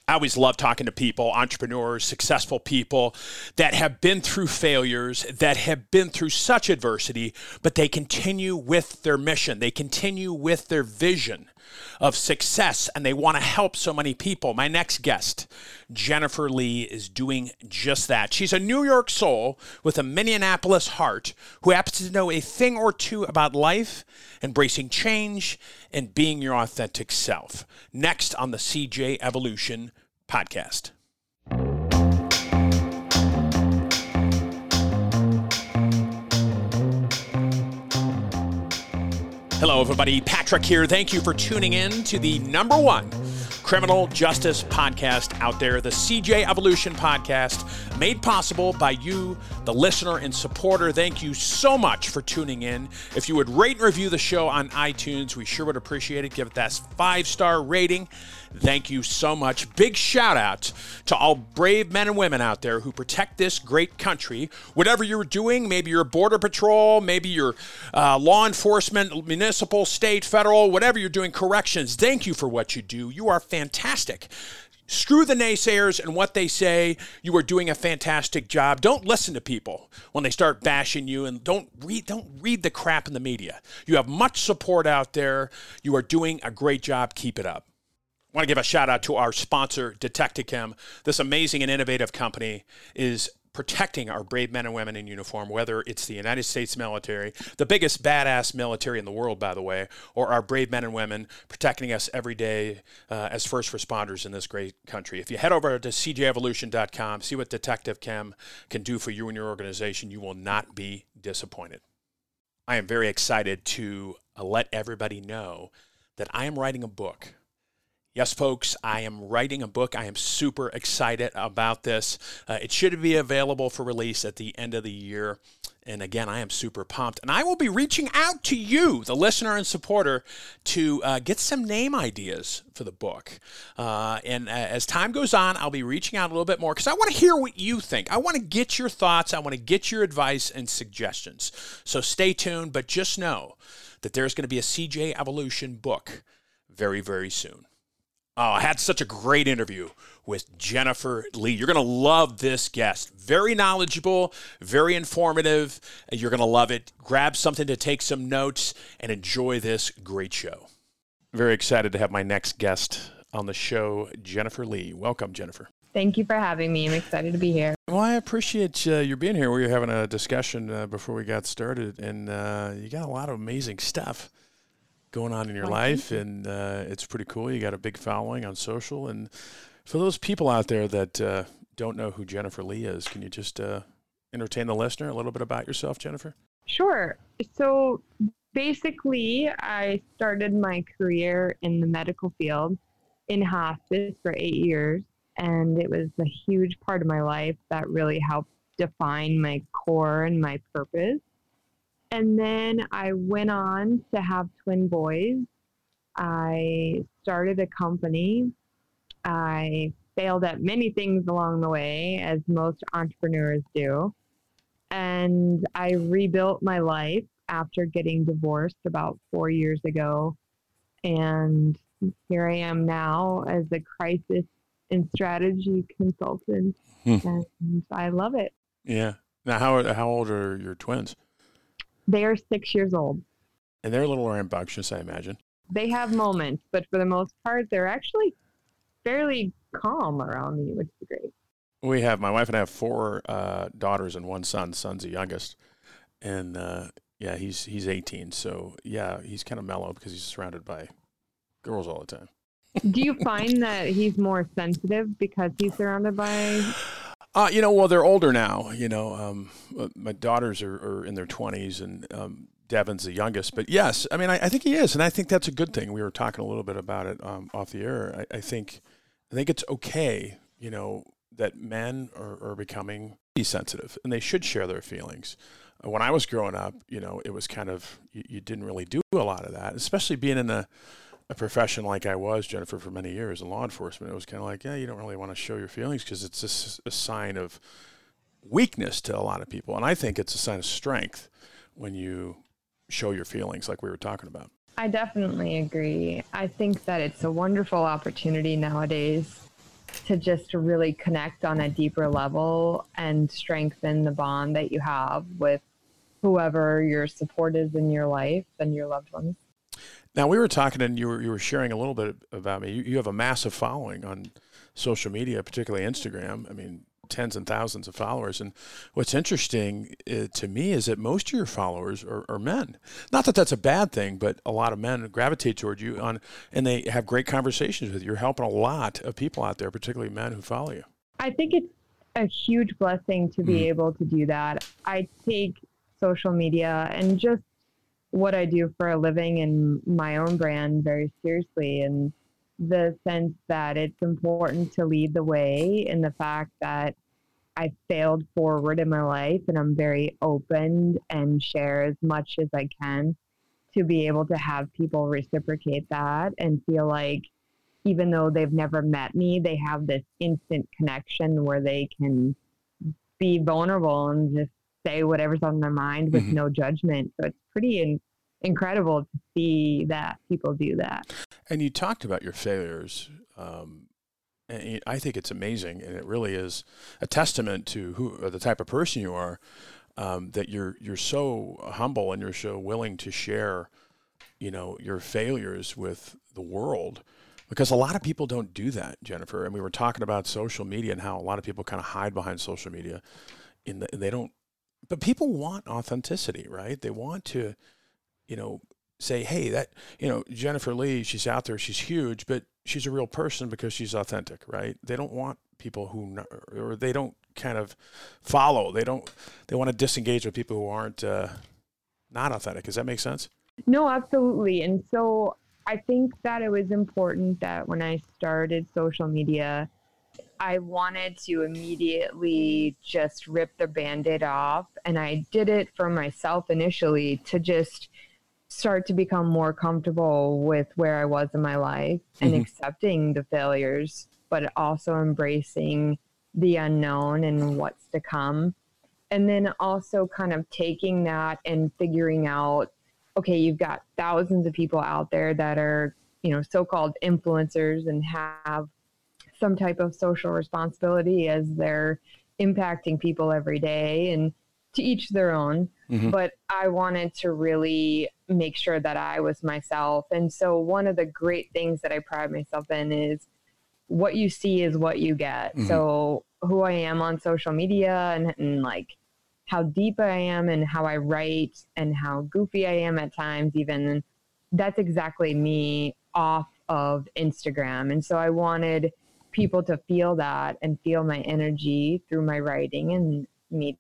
I always love talking to people, entrepreneurs, successful people that have been through failures, that have been through such adversity, but they continue with their mission. They continue with their vision of success, and they want to help so many people. My next guest, Jennifer Lee, is doing just that. She's a New York soul with a Minneapolis heart who happens to know a thing or two about life, embracing change, and being your authentic self. Next on the CJ Evolution podcast. Hello, everybody. Patrick here. Thank you for tuning in to the number one criminal justice podcast out there, the CJ Evolution podcast, made possible by you, the listener and supporter. Thank you so much for tuning in. If you would rate and review the show on iTunes, we sure would appreciate it. Give it that 5-star rating. Thank you so much. Big shout out to all brave men and women out there who protect this great country. Whatever you're doing, maybe you're Border Patrol, maybe you're law enforcement, municipal, state, federal, whatever you're doing, corrections. Thank you for what you do. You are fantastic. Screw the naysayers and what they say. You are doing a fantastic job. Don't listen to people when they start bashing you, and don't read the crap in the media. You have much support out there. You are doing a great job. Keep it up. I want to give a shout out to our sponsor, Detectichem. This amazing and innovative company is protecting our brave men and women in uniform, whether it's the United States military, the biggest badass military in the world, by the way, or our brave men and women protecting us every day as first responders in this great country. If you head over to cjevolution.com, see what Detectichem can do for you and your organization, you will not be disappointed. I am very excited to let everybody know that I am writing a book. Yes, folks, I am writing a book. I am super excited about this. It should be available for release at the end of the year. And again, I am super pumped. And I will be reaching out to you, the listener and supporter, to get some name ideas for the book. And as time goes on, I'll be reaching out a little bit more because I want to hear what you think. I want to get your thoughts. I want to get your advice and suggestions. So stay tuned, but just know that there's going to be a CJ Evolution book very, very soon. Oh, I had such a great interview with Jennifer Lee. You're going to love this guest. Very knowledgeable, very informative. You're going to love it. Grab something to take some notes and enjoy this great show. Very excited to have my next guest on the show, Jennifer Lee. Welcome, Jennifer. Thank you for having me. I'm excited to be here. Well, I appreciate you being here. We were having a discussion before we got started, and you got a lot of amazing stuff going on in your life, and it's pretty cool. You got a big following on social, and for those people out there that don't know who Jennifer Lee is, can you just entertain the listener a little bit about yourself, Jennifer? Sure. So basically, I started my career in the medical field in hospice for 8 years, and it was a huge part of my life that really helped define my core and my purpose. And then I went on to have twin boys. I started a company. I failed at many things along the way, as most entrepreneurs do. And I rebuilt my life after getting divorced about 4 years ago. And here I am now as a crisis and strategy consultant. And I love it. Yeah. Now, how old are your twins? They are 6 years old. And they're a little rambunctious, I imagine. They have moments, but for the most part, they're actually fairly calm around me, which is great. My wife and I have 4 daughters and 1 son. Son's the youngest. And he's 18. So yeah, he's kind of mellow because he's surrounded by girls all the time. Do you find that he's more sensitive because he's surrounded by... Well, they're older now. My daughters are in their 20s, and Devin's the youngest. But yes, I mean, I think he is, and I think that's a good thing. We were talking a little bit about it off the air. I think it's okay, that men are becoming sensitive, and they should share their feelings. When I was growing up, it was kind of you didn't really do a lot of that, especially being in a profession like I was, Jennifer, for many years in law enforcement. It was kind of like, you don't really want to show your feelings because it's just a sign of weakness to a lot of people. And I think it's a sign of strength when you show your feelings like we were talking about. I definitely agree. I think that it's a wonderful opportunity nowadays to just really connect on a deeper level and strengthen the bond that you have with whoever your support is in your life and your loved ones. Now, we were talking, and you were sharing a little bit about me. You have a massive following on social media, particularly Instagram. I mean, tens and thousands of followers. And what's interesting to me is that most of your followers are men. Not that that's a bad thing, but a lot of men gravitate toward you and they have great conversations with you. You're helping a lot of people out there, particularly men who follow you. I think it's a huge blessing to be able to do that. I take social media and just what I do for a living and my own brand very seriously, in the sense that it's important to lead the way, in the fact that I failed forward in my life and I'm very open and share as much as I can to be able to have people reciprocate that and feel like even though they've never met me, they have this instant connection where they can be vulnerable and just say whatever's on their mind with no judgment. So it's pretty incredible to see that people do that. And you talked about your failures. And I think it's amazing, and it really is a testament to the type of person you are, that you're so humble and you're so willing to share, your failures with the world, because a lot of people don't do that, Jennifer. And we were talking about social media and how a lot of people kind of hide behind social media, they don't. But people want authenticity, right? They want to, say, hey, that, Jennifer Lee, she's out there, she's huge, but she's a real person because she's authentic, right? They don't want people or they don't kind of follow. They want to disengage with people who aren't not authentic. Does that make sense? No, absolutely. And so I think that it was important that when I started social media, I wanted to immediately just rip the Band-Aid off. And I did it for myself initially to just start to become more comfortable with where I was in my life and accepting the failures, but also embracing the unknown and what's to come. And then also kind of taking that and figuring out, okay, you've got thousands of people out there that are, so-called influencers and have some type of social responsibility as they're impacting people every day, and to each their own. But I wanted to really make sure that I was myself. And so one of the great things that I pride myself in is what you see is what you get. So who I am on social media and like how deep I am and how I write and how goofy I am at times even, that's exactly me off of Instagram. And so I wanted people to feel that and feel my energy through my writing and me.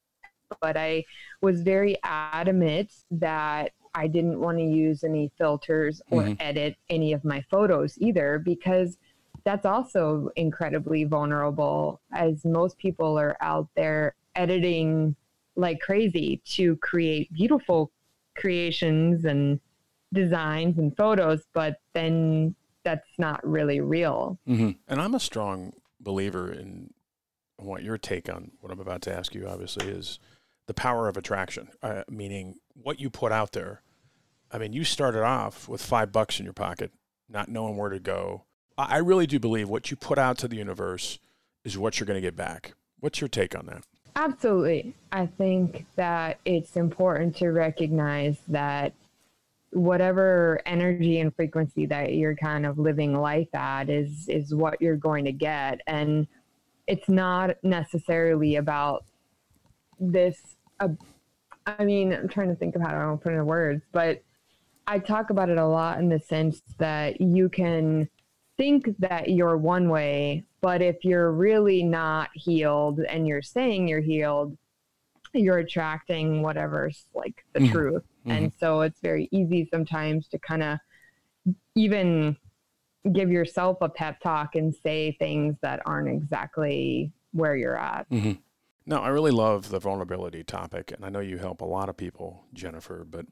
But I was very adamant that I didn't want to use any filters or edit any of my photos either, because that's also incredibly vulnerable, as most people are out there editing like crazy to create beautiful creations and designs and photos, but then that's not really real. And I'm a strong believer in what your take on what I'm about to ask you, obviously, is the power of attraction, meaning what you put out there. I mean, you started off with $5 in your pocket, not knowing where to go. I really do believe what you put out to the universe is what you're going to get back. What's your take on that? Absolutely. I think that it's important to recognize that whatever energy and frequency that you're kind of living life at is what you're going to get. And it's not necessarily about this. I'm trying to think of how to put it in words, but I talk about it a lot in the sense that you can think that you're one way, but if you're really not healed and you're saying you're healed, you're attracting whatever's like the truth. And so it's very easy sometimes to kind of even give yourself a pep talk and say things that aren't exactly where you're at. No, I really love the vulnerability topic, and I know you help a lot of people, Jennifer, but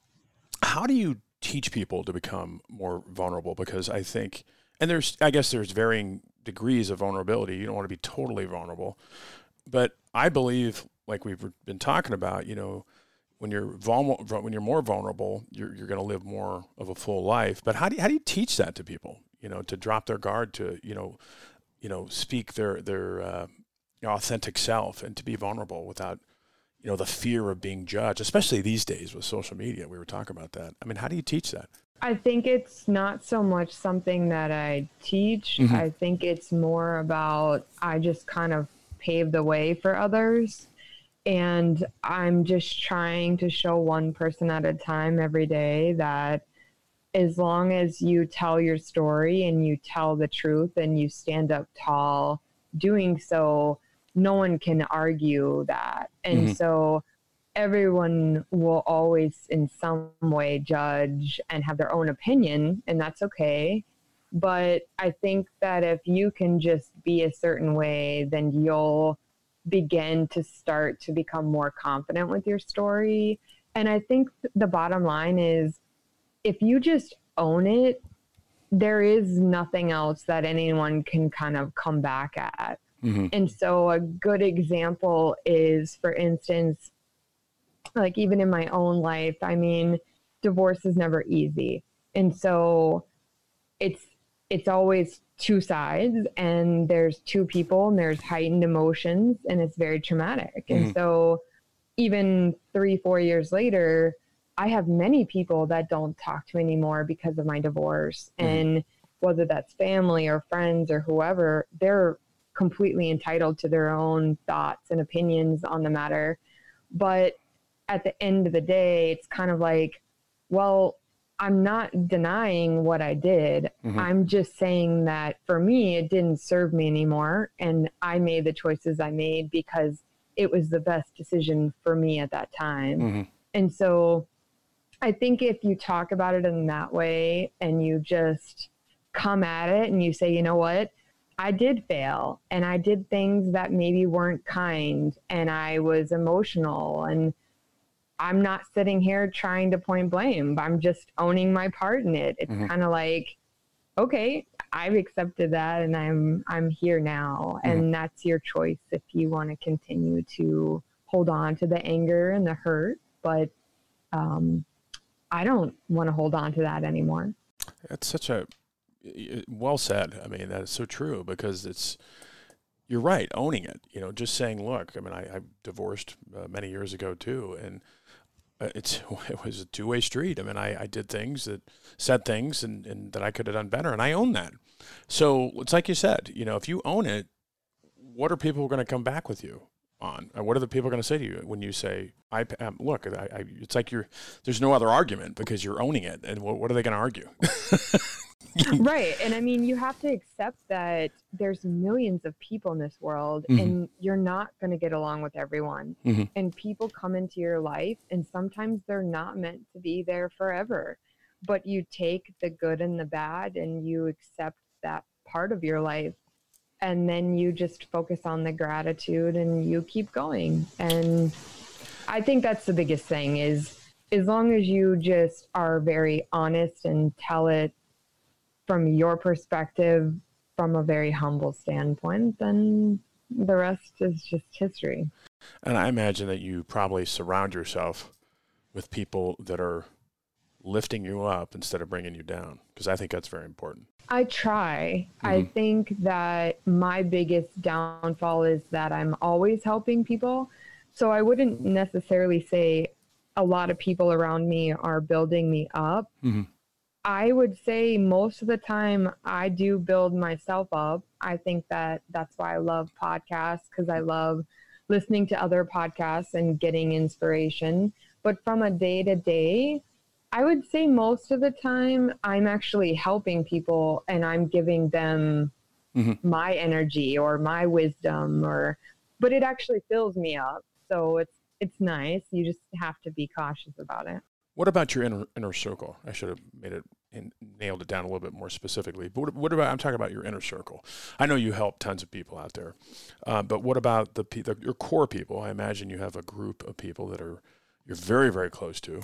how do you teach people to become more vulnerable? Because I think, and I guess there's varying degrees of vulnerability. You don't want to be totally vulnerable, but I believe, like we've been talking about, when you're more vulnerable, you're going to live more of a full life. But how do you teach that to people? To drop their guard, to speak their authentic self and to be vulnerable without, the fear of being judged, especially these days with social media. We were talking about that. I mean, how do you teach that? I think it's not so much something that I teach. Mm-hmm. I think it's more about I just kind of pave the way for others. And I'm just trying to show one person at a time every day that as long as you tell your story and you tell the truth and you stand up tall doing so, no one can argue that. And Mm-hmm. so everyone will always in some way judge and have their own opinion, and that's okay. But I think that if you can just be a certain way, then you'll begin to start to become more confident with your story. And I think the bottom line is if you just own it, there is nothing else that anyone can kind of come back at. Mm-hmm. And so a good example is, for instance, like even in my own life, I mean, divorce is never easy. And so it's always two sides, and there's two people and there's heightened emotions, and it's very traumatic. Mm-hmm. And so even 3-4 years later, I have many people that don't talk to me anymore because of my divorce. Mm-hmm. And whether that's family or friends or whoever, they're completely entitled to their own thoughts and opinions on the matter. But at the end of the day, it's kind of like, well, I'm not denying what I did. Mm-hmm. I'm just saying that for me, it didn't serve me anymore. And I made the choices I made because it was the best decision for me at that time. Mm-hmm. And so I think if you talk about it in that way and you just come at it and you say, you know what, I did fail and I did things that maybe weren't kind and I was emotional, and I'm not sitting here trying to point blame. I'm just owning my part in it. It's Mm-hmm. kind of like, okay, I've accepted that and I'm here now. Mm-hmm. And that's your choice if you want to continue to hold on to the anger and the hurt. But I don't want to hold on to that anymore. That's such a well said. I mean, that is so true, because you're right, owning it, just saying, look, I mean, I divorced many years ago too. And it was a two-way street. I mean, I said things and that I could have done better, and I own that. So it's like you said, if you own it, what are people going to come back with you on? What are the people going to say to you when you say, look, it's like there's no other argument because you're owning it. And what are they going to argue? Right. And I mean, you have to accept that there's millions of people in this world, Mm-hmm. and you're not going to get along with everyone. Mm-hmm. And people come into your life, and sometimes they're not meant to be there forever. But you take the good and the bad and you accept that part of your life. And then you just focus on the gratitude and you keep going. And I think that's the biggest thing is, as long as you just are very honest and tell it from your perspective, from a very humble standpoint, then the rest is just history. And I imagine that you probably surround yourself with people that are lifting you up instead of bringing you down, because I think that's very important. I try. Mm-hmm. I think that my biggest downfall is that I'm always helping people. So I wouldn't necessarily say a lot of people around me are building me up. Mm-hmm. I would say most of the time I do build myself up. I think that that's why I love podcasts, because I love listening to other podcasts and getting inspiration. But from a day-to-day, I would say most of the time I'm actually helping people and I'm giving them Mm-hmm. my energy or my wisdom, but it actually fills me up. So it's nice. You just have to be cautious about it. What about your inner circle? I should have made it and nailed it down a little bit more specifically. But what about, I'm talking about your inner circle. I know you help tons of people out there, but what about your core people? I imagine you have a group of people that you're very, very close to.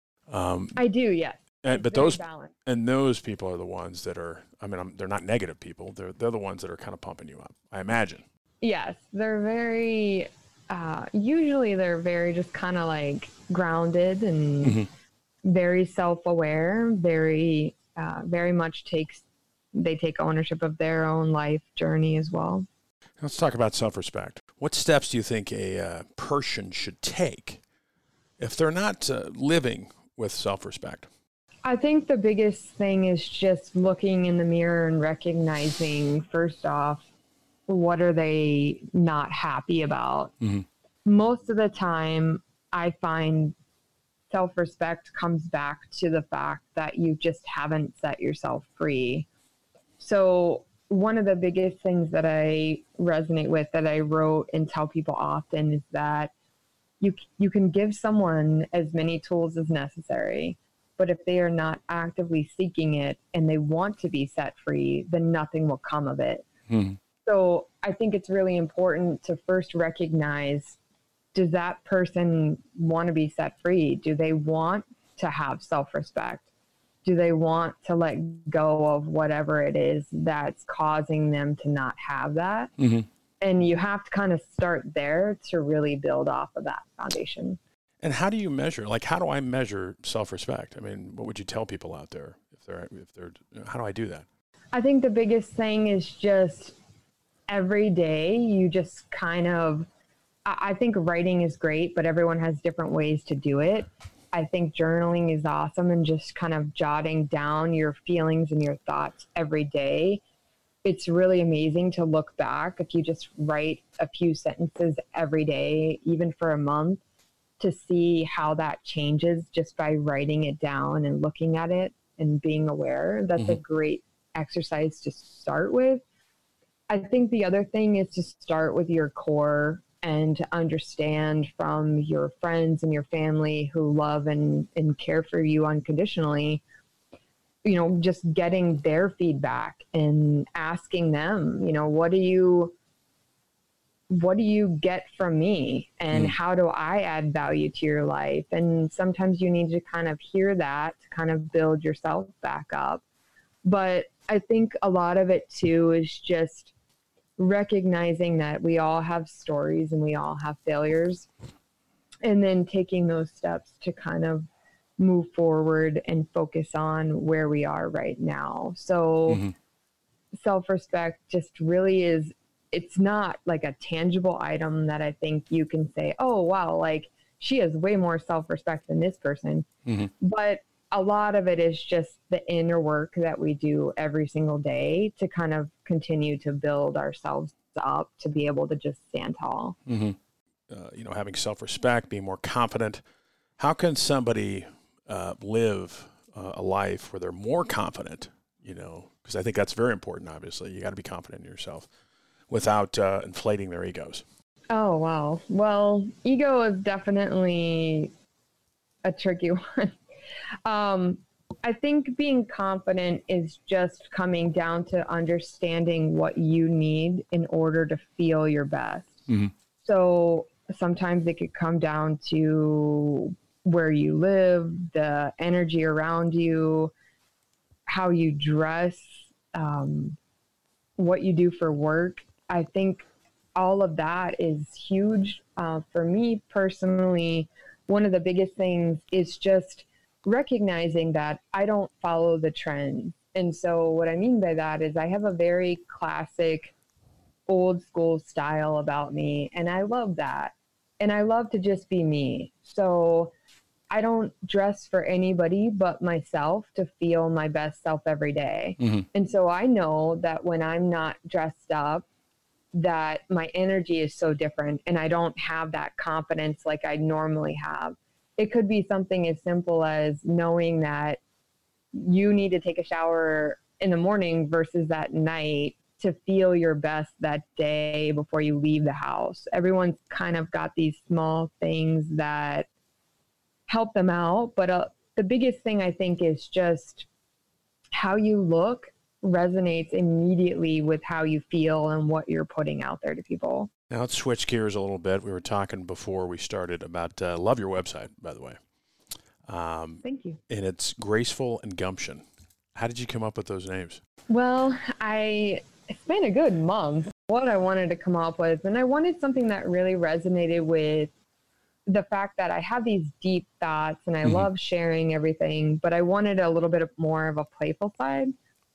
I do, yes. But balanced. those people are the ones that are, they're not negative people. They're the ones that are kind of pumping you up, I imagine. Yes, they're very, usually they're very just kind of like grounded and Mm-hmm. very self-aware, very much takes they take ownership of their own life journey as well. Let's talk about self-respect. What steps do you think a person should take if they're not living with self-respect? I think the biggest thing is just looking in the mirror and recognizing, first off, what are they not happy about? Mm-hmm. Most of the time, I find self-respect comes back to the fact that you just haven't set yourself free. So one of the biggest things that I resonate with, that I wrote and tell people often, is that you can give someone as many tools as necessary, but if they are not actively seeking it and they want to be set free, then nothing will come of it. Mm-hmm. So I think it's really important to first recognize, does that person want to be set free? Do they want to have self-respect? Do they want to let go of whatever it is that's causing them to not have that? Mm-hmm. And you have to kind of start there to really build off of that foundation. And how do you measure? Like, how do I measure self-respect? I mean, what would you tell people out there if they're, how do I do that? I think the biggest thing is just every day you just kind of, I think writing is great, but everyone has different ways to do it. I think journaling is awesome, and just kind of jotting down your feelings and your thoughts every day. It's really amazing to look back if you just write a few sentences every day, even for a month, to see how that changes just by writing it down and looking at it and being aware. That's mm-hmm. a great exercise to start with. I think the other thing is to start with your core and to understand from your friends and your family who love and care for you unconditionally, you know, just getting their feedback and asking them, you know, what do you get from me, and how do I add value to your life? And sometimes you need to kind of hear that to kind of build yourself back up. But I think a lot of it too is just recognizing that we all have stories and we all have failures, and then taking those steps to kind of move forward and focus on where we are right now. So mm-hmm. self-respect just really is, it's not like a tangible item that I think you can say, oh, wow, like she has way more self-respect than this person. Mm-hmm. But a lot of it is just the inner work that we do every single day to kind of continue to build ourselves up to be able to just stand tall. Mm-hmm. You know, having self-respect, being more confident. How can somebody live a life where they're more confident, you know, because I think that's very important, obviously. You got to be confident in yourself without inflating their egos. Oh, wow. Well, ego is definitely a tricky one. I think being confident is just coming down to understanding what you need in order to feel your best. Mm-hmm. So sometimes it could come down to where you live, the energy around you, how you dress, what you do for work. I think all of that is huge. For me personally, one of the biggest things is just recognizing that I don't follow the trend. And so what I mean by that is I have a very classic, old school style about me, and I love that. And I love to just be me. So I don't dress for anybody but myself to feel my best self every day. Mm-hmm. And so I know that when I'm not dressed up, that my energy is so different and I don't have that confidence like I normally have. It could be something as simple as knowing that you need to take a shower in the morning versus at night to feel your best that day before you leave the house. Everyone's kind of got these small things that help them out. But the biggest thing I think is just how you look resonates immediately with how you feel and what you're putting out there to people. Now let's switch gears a little bit. We were talking before we started about love your website, by the way. Thank you. And it's Graceful and Gumption. How did you come up with those names? Well, it's been a good month. What I wanted to come up with, and I wanted something that really resonated with the fact that I have these deep thoughts and I love sharing everything, but I wanted a little bit more of a playful side.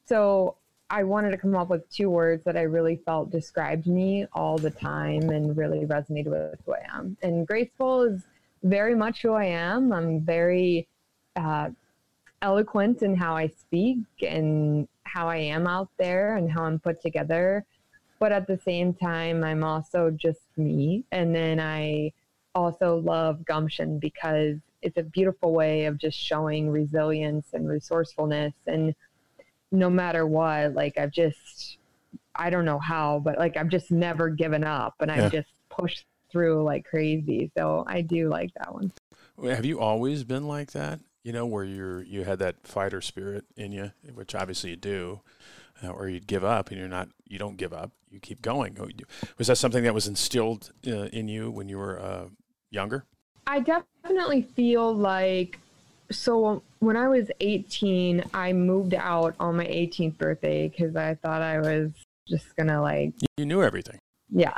So I wanted to come up with 2 words that I really felt described me all the time and really resonated with who I am. And graceful is very much who I am. I'm very eloquent in how I speak and how I am out there and how I'm put together. But at the same time, I'm also just me. And then I also love gumption because it's a beautiful way of just showing resilience and resourcefulness. And no matter what, like I don't know how, but like I've just never given up and I've just pushed through like crazy. So I do like that one. Have you always been like that? You know, where you had that fighter spirit in you, which obviously you do, or you'd give up and you don't give up, you keep going. Was that something that was instilled in you when you were younger? I definitely feel like, so when I was 18, I moved out on my 18th birthday because I thought I was just going to like... You knew everything. Yeah.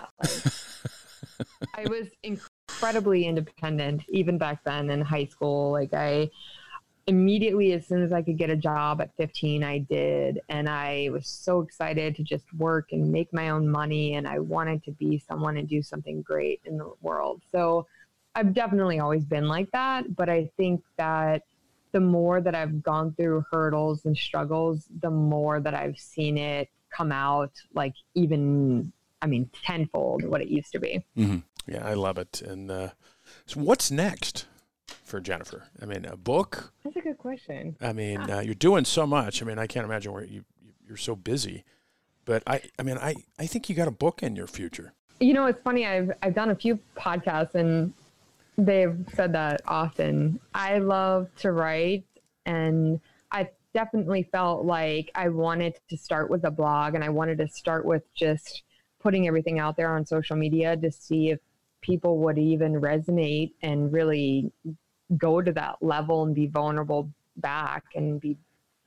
I was incredibly independent, even back then in high school. Like I immediately, as soon as I could get a job at 15, I did. And I was so excited to just work and make my own money. And I wanted to be someone and do something great in the world. So I've definitely always been like that. But I think that the more that I've gone through hurdles and struggles, the more that I've seen it come out like even, tenfold what it used to be. Mm-hmm. Yeah, I love it. And so what's next for Jennifer? I mean, a book? That's a good question. I mean, you're doing so much. I mean, I can't imagine where you're so busy. But I think you got a book in your future. You know, it's funny. I've done a few podcasts and they've said that often. I love to write, and I definitely felt like I wanted to start with a blog, and I wanted to start with just putting everything out there on social media to see if people would even resonate and really go to that level and be vulnerable back and be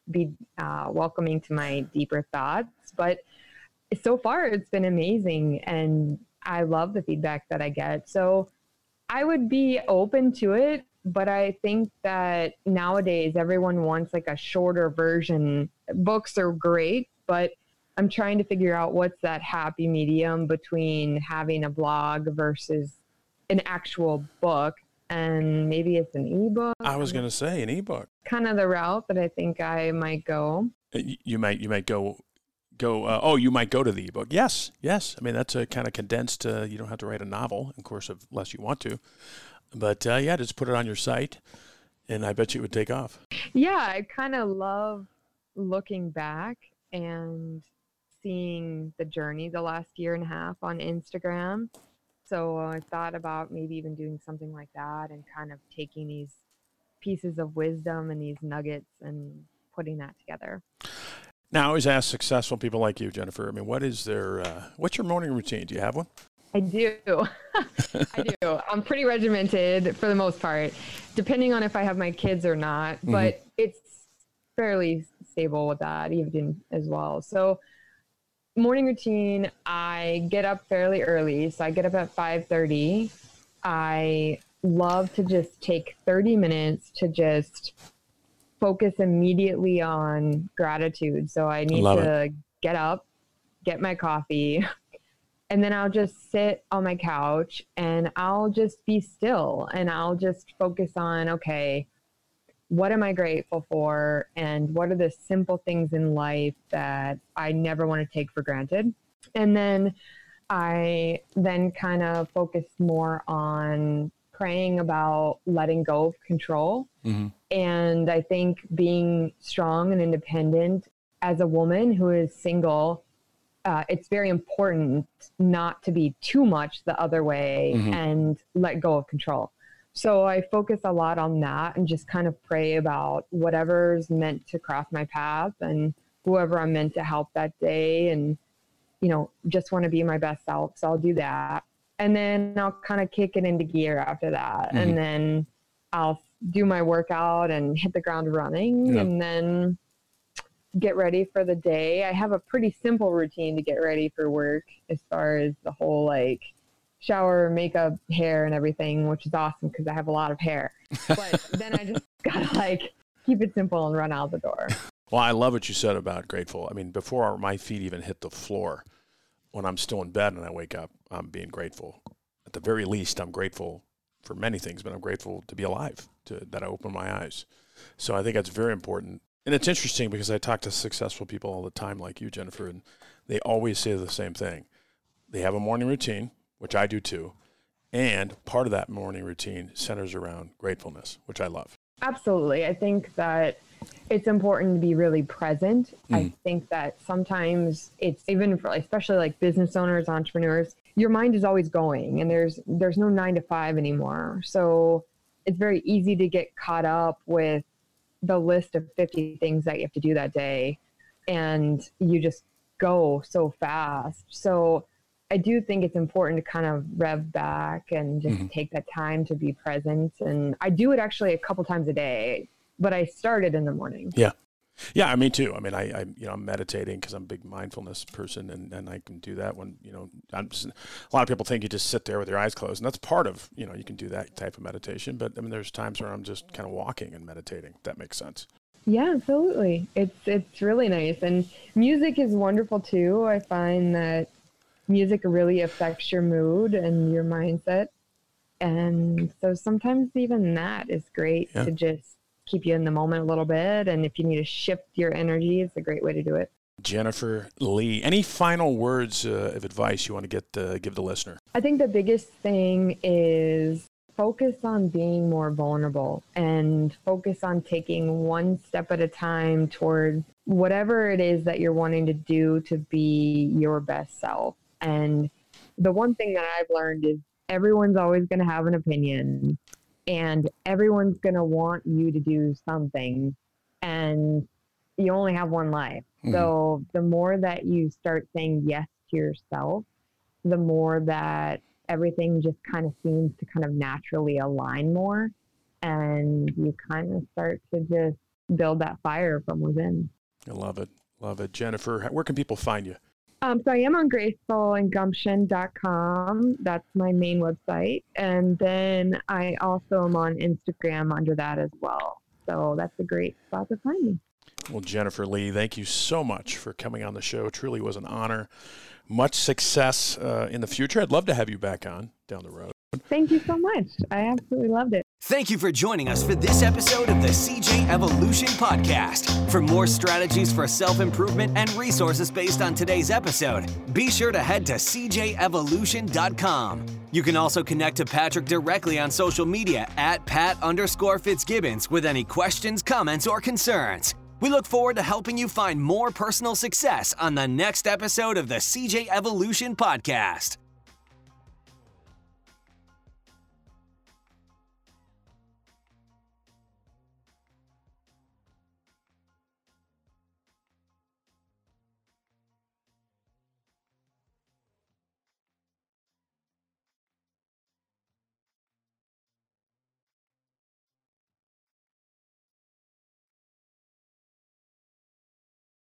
welcoming to my deeper thoughts. But so far it's been amazing and I love the feedback that I get. So I would be open to it, but I think that nowadays everyone wants like a shorter version. Books are great, but I'm trying to figure out what's that happy medium between having a blog versus an actual book. And maybe it's an ebook. I was going to say an ebook. Kind of the route that I think I might go. You might go. You might go to the ebook. Yes. I mean, that's a kind of condensed. You don't have to write a novel, of course, unless you want to. But just put it on your site, and I bet you it would take off. Yeah, I kind of love looking back and seeing the journey the last year and a half on Instagram. So I thought about maybe even doing something like that and kind of taking these pieces of wisdom and these nuggets and putting that together. Now, I always ask successful people like you, Jennifer, I mean, what's your morning routine? Do you have one? I do. I do. I'm pretty regimented for the most part, depending on if I have my kids or not, but it's fairly stable with that even as well. So morning routine, I get up fairly early. So I get up at 5:30. I love to just take 30 minutes to just focus immediately on gratitude. So I need to get up, get my coffee, and then I'll just sit on my couch and I'll just be still and I'll just focus on, okay, what am I grateful for? And what are the simple things in life that I never want to take for granted? And then I kind of focus more on praying about letting go of control. Mm-hmm. And I think being strong and independent as a woman who is single, it's very important not to be too much the other way and let go of control. So I focus a lot on that and just kind of pray about whatever's meant to cross my path and whoever I'm meant to help that day, and, just want to be my best self. So I'll do that. And then I'll kind of kick it into gear after that. Mm-hmm. And then I'll do my workout and hit the ground running and then get ready for the day. I have a pretty simple routine to get ready for work as far as the whole shower, makeup, hair, and everything, which is awesome because I have a lot of hair. But then I just gotta keep it simple and run out the door. Well, I love what you said about grateful. I mean, before my feet even hit the floor, when I'm still in bed and I wake up, I'm being grateful. At the very least, I'm grateful for many things, but I'm grateful to be alive, that I open my eyes. So I think that's very important. And it's interesting because I talk to successful people all the time like you, Jennifer, and they always say the same thing. They have a morning routine, which I do too, and part of that morning routine centers around gratefulness, which I love. Absolutely. I think that it's important to be really present. I think that sometimes it's even for, especially like business owners, entrepreneurs, your mind is always going and there's no 9 to 5 anymore. So it's very easy to get caught up with the list of 50 things that you have to do that day. And you just go so fast. So I do think it's important to kind of rev back and just take that time to be present. And I do it actually a couple times a day, but I started in the morning. Yeah. Yeah, me too. I mean, I'm meditating because I'm a big mindfulness person, and I can do that when, a lot of people think you just sit there with your eyes closed, and that's part of, you can do that type of meditation. But I mean, there's times where I'm just kind of walking and meditating, if that makes sense. Yeah, absolutely. It's really nice. And music is wonderful too. I find that music really affects your mood and your mindset. And so sometimes even that is great to just keep you in the moment a little bit. And if you need to shift your energy, it's a great way to do it. Jennifer Lee, any final words of advice you want to give the listener? I think the biggest thing is focus on being more vulnerable and focus on taking one step at a time towards whatever it is that you're wanting to do to be your best self. And the one thing that I've learned is everyone's always going to have an opinion and everyone's going to want you to do something, and you only have one life. So the more that you start saying yes to yourself, the more that everything just kind of seems to kind of naturally align more, and you kind of start to just build that fire from within. I love it. Love it. Jennifer, where can people find you? So I am on gracefullandgumption.com. That's my main website. And then I also am on Instagram under that as well. So that's a great spot to find me. Well, Jennifer Lee, thank you so much for coming on the show. It truly was an honor. Much success in the future. I'd love to have you back on down the road. Thank you so much. I absolutely loved it. Thank you for joining us for this episode of the CJ Evolution Podcast. For more strategies for self-improvement and resources based on today's episode, be sure to head to cjevolution.com. You can also connect to Patrick directly on social media at Pat_Fitzgibbons with any questions, comments, or concerns. We look forward to helping you find more personal success on the next episode of the CJ Evolution Podcast.